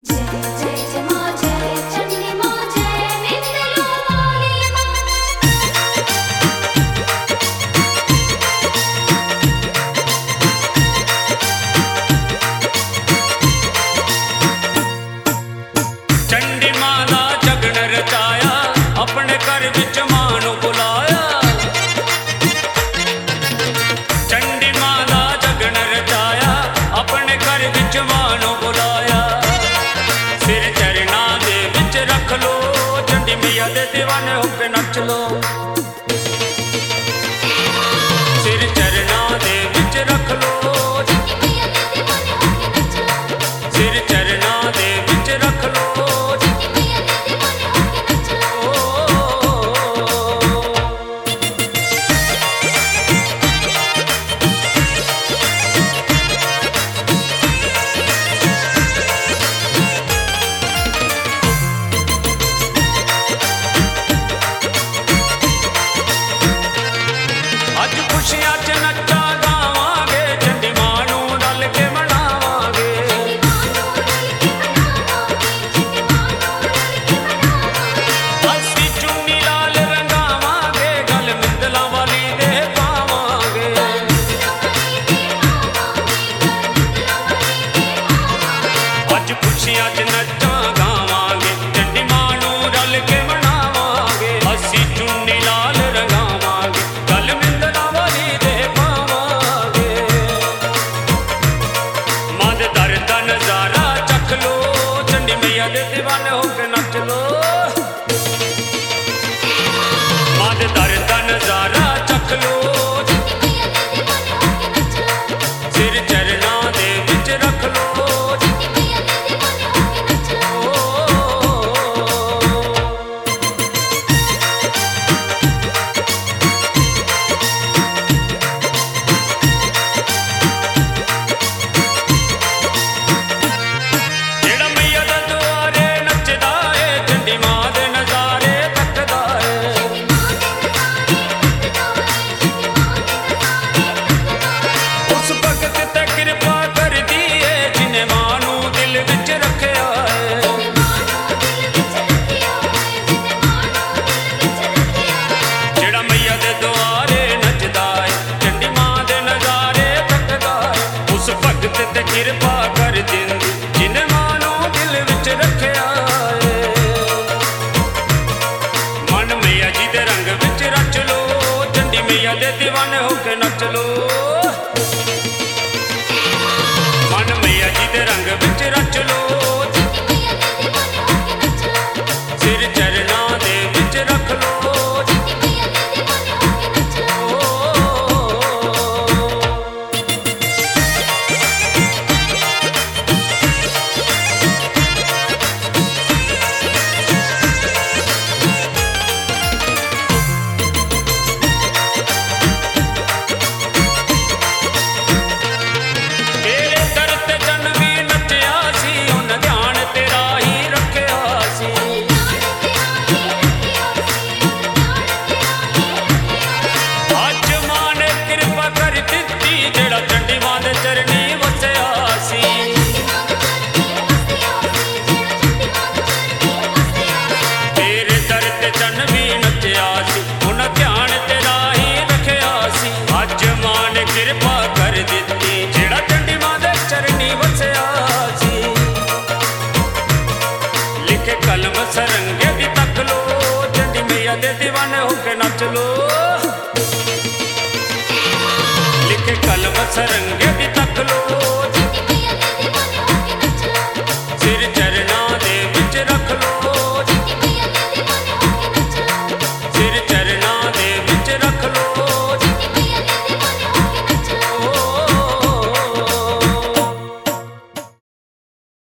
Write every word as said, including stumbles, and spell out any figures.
दे दीवाने होके नच लो, सिर चरना दे विच रख लो, सिर चरना दे विच रख लो। खुशियां च नच्चा गावांगे, चंडी मां नूं रल के मनावांगे। असीं चुन्नी लाल रंगावांगे, गल मिंदलां वाली दे पावांगे। अज खुशियां च नच्चा गावांगे, चंडी मां नूं रल के मनावांगे। असीं चुन्नी लाल रंगावांगे, गल मिंदलां नजारा चख लो, चंडी मैया दे दीवाने होके नच लो। मां दे दर दा नजारा चख लो, सिर चरना दे विच रख लो। किरपा कर जिंदी जिन्हें मानो दिल विच रखिया है। मन मैया जी दे रंग विच रच लो, चंडी मैया दे दीवाने होके नच लो। मन मैया जी दे रंग विच रच लो, सिर चरना दे विच रख लो। किरपा कर दित्ती जेड़ा चंडी मां दे चरनी वसया सी। लिखे कलम सरंगे दी तक लो, चंडी मैया दे दीवाने होके नच लो। लिखे कलम सरंगे दी तक लो।